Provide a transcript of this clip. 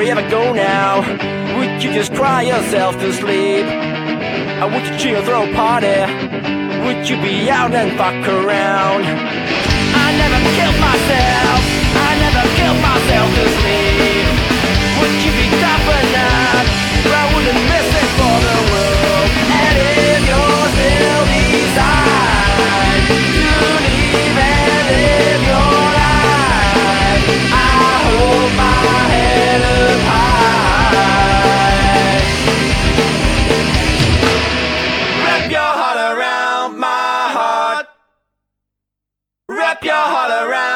you ever go now? Would you just cry yourself to sleep? Or would you chill, throw a party? Would you be out and fuck around? I never killed myself, I never killed myself to sleep. Would you be tough enough? I wouldn't miss it for the world. And if you're still decide to leave and live your life, I hold my head up high. Wrap your heart around my heart. Wrap your heart around